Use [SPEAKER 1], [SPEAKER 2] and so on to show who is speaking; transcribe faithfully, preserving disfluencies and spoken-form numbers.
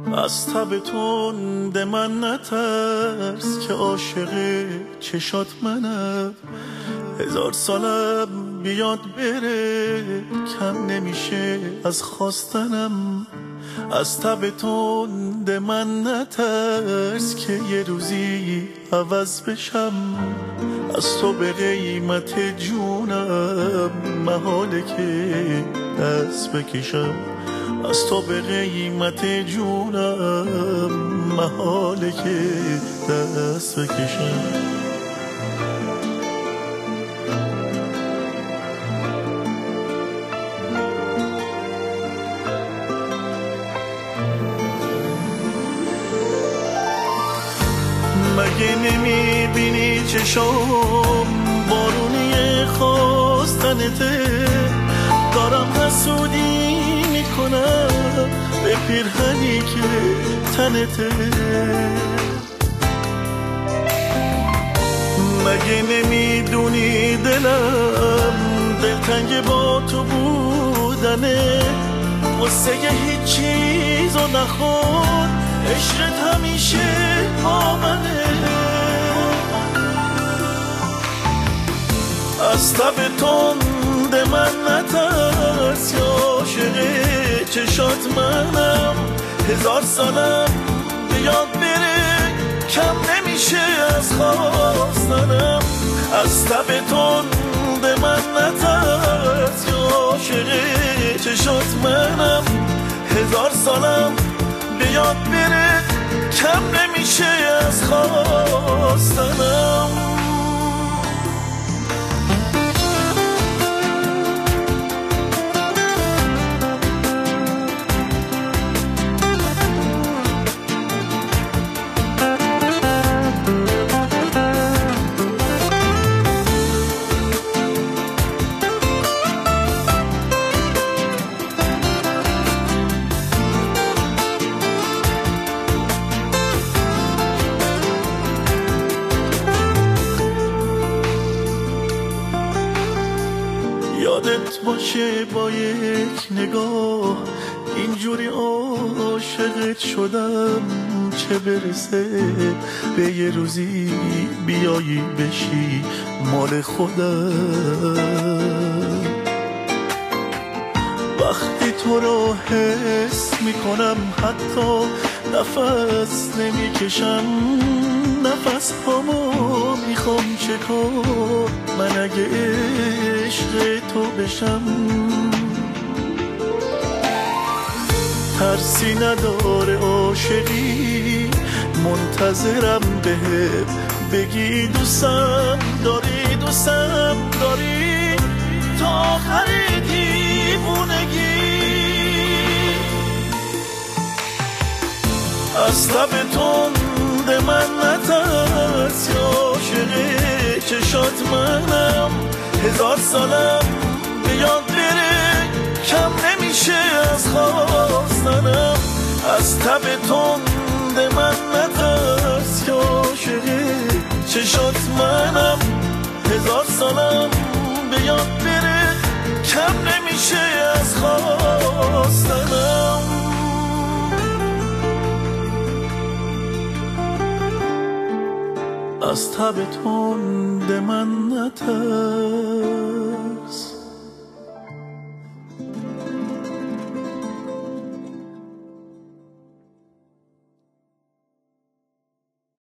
[SPEAKER 1] از تب تند من نترس که عاشق چشات منم. هزار سالم بیاد بره کم نمیشه از خواستنم. از تب تند من نترس که یه روزی عوض بشم. از تو به قیمت جونم محاله که دست بکشم. از تو به قیمت جونم محاله که دست بکشم. مگه نمیبینی چشام بارونی خواستنته؟ دارم حسودی میکنم به پیرهنی که تنته. مگه نمیدونی دلم دلتنگ با تو بودنه؟ واسه هیچ چیزو نخور عشقت همیشه با منه. از تب تند من نترس یا عاشق چشات منم. هزار سالم بیاد بره کم نمیشه از خواستنم. از تب تند من نترس یا عاشق چشات منم. هزار سالم بیاد بره کم نمیشه از خواستنم. یادت باشه با یک نگاه اینجوری عاشقت شدم. چه برسه به یه روزی بیایی بشی مال خودم. وقتی تو رو حس میکنم حتی نفس نمیکشم. نفس هامو میخوام چکار من اگه عشق تو بشم. ترسی نداره عاشقی منتظرم بهم بگی دوستم داری دوستم داری تا آخر دیوونگی. از تب تند من نترس یا عاشق چشات منم. هزار سالم بیاد بره کم نمیشه از خواستنم. از تب تند من نترس یا عاشق چشات منم. هزار سالم بیاد بره کم نمیشه از خواستنم. از تب تند من نترس